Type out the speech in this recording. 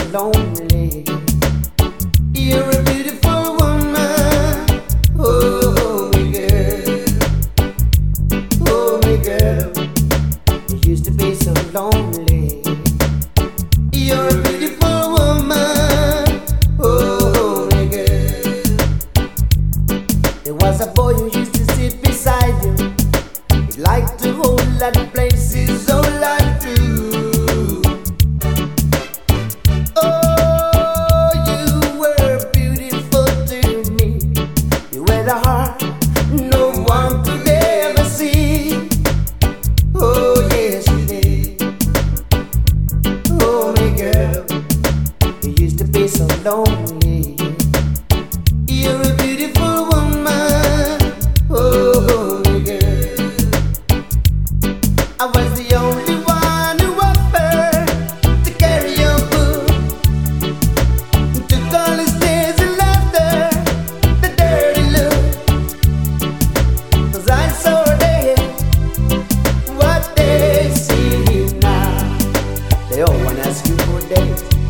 lonely. You're a beautiful woman. Oh, me girl. Oh, me girl. You used to be so lonely. You're a beautiful woman. Oh, me girl. There was a boy who used to sit beside you. He liked to hold that places so like you. Oh, you were beautiful to me. You had a heart no one could ever see. Oh, yes, you did. Oh, my girl, you used to be so lonely. You're a beautiful woman. Oh, my girl, I was the only one who offered to carry your book, took all his tears and laughter, the dirty look. 'Cause I saw them, what they see now. They all wanna ask you for dates.